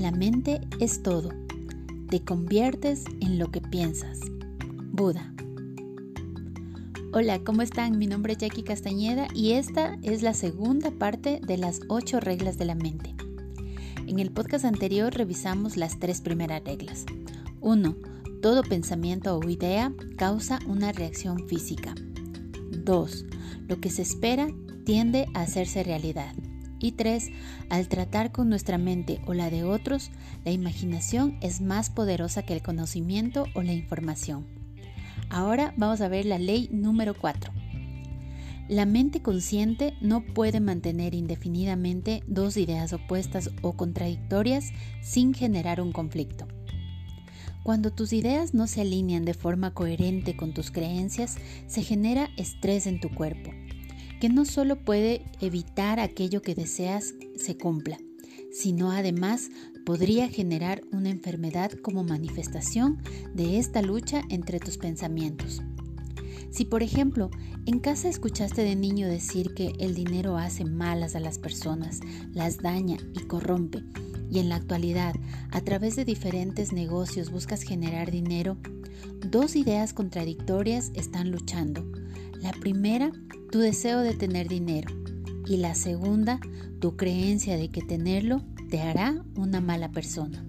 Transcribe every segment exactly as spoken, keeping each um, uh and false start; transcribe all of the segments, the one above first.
La mente es todo. Te conviertes en lo que piensas. Buda. Hola, ¿cómo están? Mi nombre es Jackie Castañeda y esta es la segunda parte de las ocho reglas de la mente. En el podcast anterior revisamos las tres primeras reglas. uno. Todo pensamiento o idea causa una reacción física. dos. Lo que se espera tiende a hacerse realidad. Y tres. Al tratar con nuestra mente o la de otros, la imaginación es más poderosa que el conocimiento o la información. Ahora vamos a ver la ley número cuatro. La mente consciente no puede mantener indefinidamente dos ideas opuestas o contradictorias sin generar un conflicto. Cuando tus ideas no se alinean de forma coherente con tus creencias, se genera estrés en tu cuerpo, que no solo puede evitar aquello que deseas se cumpla, sino además podría generar una enfermedad como manifestación de esta lucha entre tus pensamientos. Si, por ejemplo, en casa escuchaste de niño decir que el dinero hace malas a las personas, las daña y corrompe, y en la actualidad, a través de diferentes negocios buscas generar dinero, dos ideas contradictorias están luchando. La primera, tu deseo de tener dinero, y la segunda, tu creencia de que tenerlo te hará una mala persona.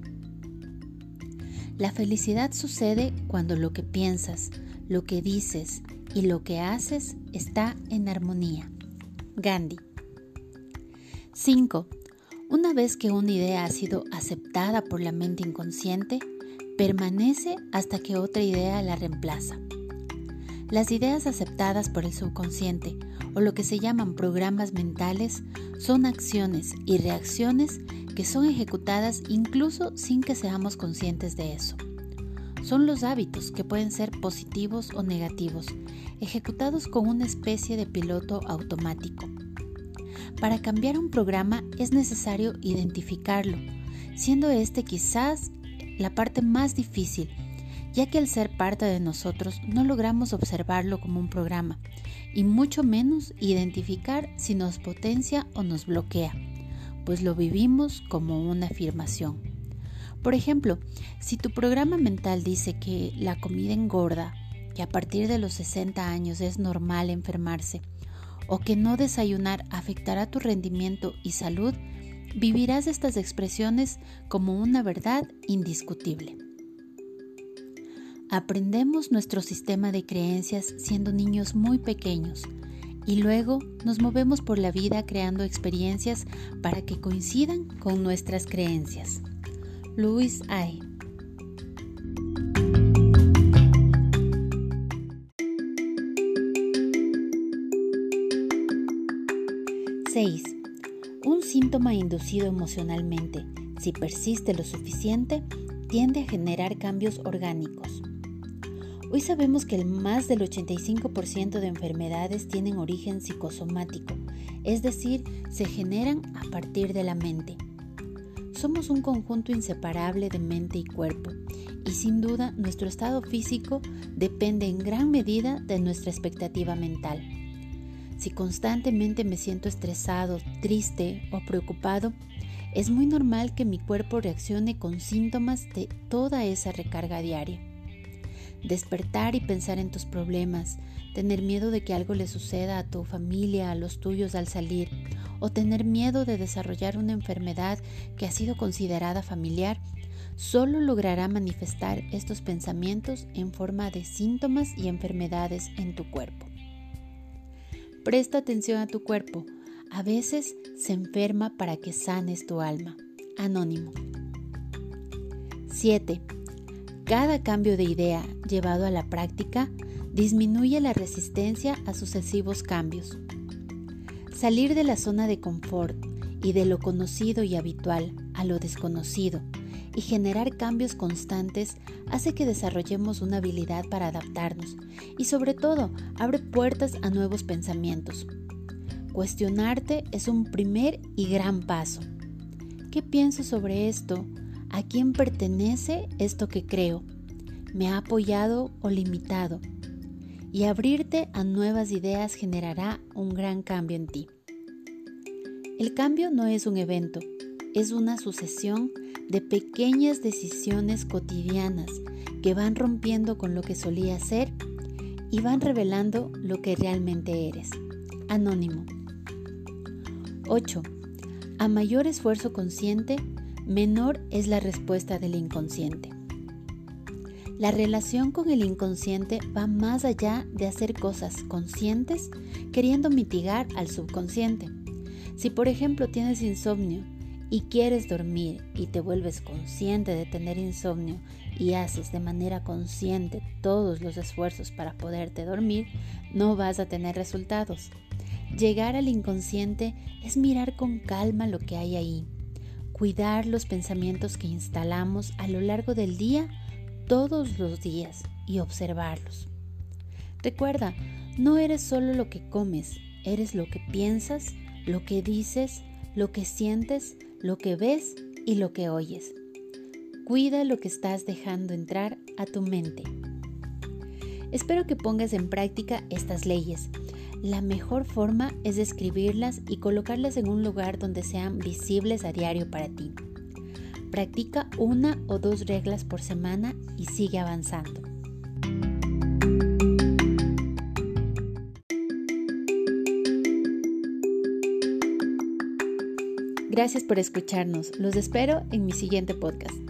La felicidad sucede cuando lo que piensas, lo que dices y lo que haces está en armonía. Gandhi. cinco. Una vez que una idea ha sido aceptada por la mente inconsciente, permanece hasta que otra idea la reemplaza. Las ideas aceptadas por el subconsciente, o lo que se llaman programas mentales, son acciones y reacciones que son ejecutadas incluso sin que seamos conscientes de eso. Son los hábitos, que pueden ser positivos o negativos, ejecutados con una especie de piloto automático. Para cambiar un programa es necesario identificarlo, siendo este quizás la parte más difícil, ya que al ser parte de nosotros no logramos observarlo como un programa, y mucho menos identificar si nos potencia o nos bloquea, pues lo vivimos como una afirmación. Por ejemplo, si tu programa mental dice que la comida engorda, que a partir de los sesenta años es normal enfermarse, o que no desayunar afectará tu rendimiento y salud, vivirás estas expresiones como una verdad indiscutible. Aprendemos nuestro sistema de creencias siendo niños muy pequeños y luego nos movemos por la vida creando experiencias para que coincidan con nuestras creencias. Louis Hay. seis. Un síntoma inducido emocionalmente, si persiste lo suficiente, tiende a generar cambios orgánicos. Hoy sabemos que el más del ochenta y cinco por ciento de enfermedades tienen origen psicosomático, es decir, se generan a partir de la mente. Somos un conjunto inseparable de mente y cuerpo, y sin duda nuestro estado físico depende en gran medida de nuestra expectativa mental. Si constantemente me siento estresado, triste o preocupado, es muy normal que mi cuerpo reaccione con síntomas de toda esa recarga diaria. Despertar y pensar en tus problemas, tener miedo de que algo le suceda a tu familia, a los tuyos al salir, o tener miedo de desarrollar una enfermedad que ha sido considerada familiar, solo logrará manifestar estos pensamientos en forma de síntomas y enfermedades en tu cuerpo. Presta atención a tu cuerpo. A veces se enferma para que sanes tu alma. Anónimo. siete. Cada cambio de idea llevado a la práctica disminuye la resistencia a sucesivos cambios. Salir de la zona de confort y de lo conocido y habitual a lo desconocido y generar cambios constantes hace que desarrollemos una habilidad para adaptarnos y sobre todo abre puertas a nuevos pensamientos. Cuestionarte es un primer y gran paso. ¿Qué pienso sobre esto? ¿A quién pertenece esto que creo? ¿Me ha apoyado o limitado? Y abrirte a nuevas ideas generará un gran cambio en ti. El cambio no es un evento, es una sucesión de pequeñas decisiones cotidianas que van rompiendo con lo que solías ser y van revelando lo que realmente eres. Anónimo. ocho. A mayor esfuerzo consciente, menor es la respuesta del inconsciente. La relación con el inconsciente va más allá de hacer cosas conscientes queriendo mitigar al subconsciente. Si por ejemplo tienes insomnio y quieres dormir y te vuelves consciente de tener insomnio y haces de manera consciente todos los esfuerzos para poderte dormir, no vas a tener resultados. Llegar al inconsciente es mirar con calma lo que hay ahí, cuidar los pensamientos que instalamos a lo largo del día, todos los días, y observarlos. Recuerda, no eres solo lo que comes, eres lo que piensas, lo que dices, lo que sientes, lo que ves y lo que oyes. Cuida lo que estás dejando entrar a tu mente. Espero que pongas en práctica estas leyes. La mejor forma es escribirlas y colocarlas en un lugar donde sean visibles a diario para ti. Practica una o dos reglas por semana y sigue avanzando. Gracias por escucharnos. Los espero en mi siguiente podcast.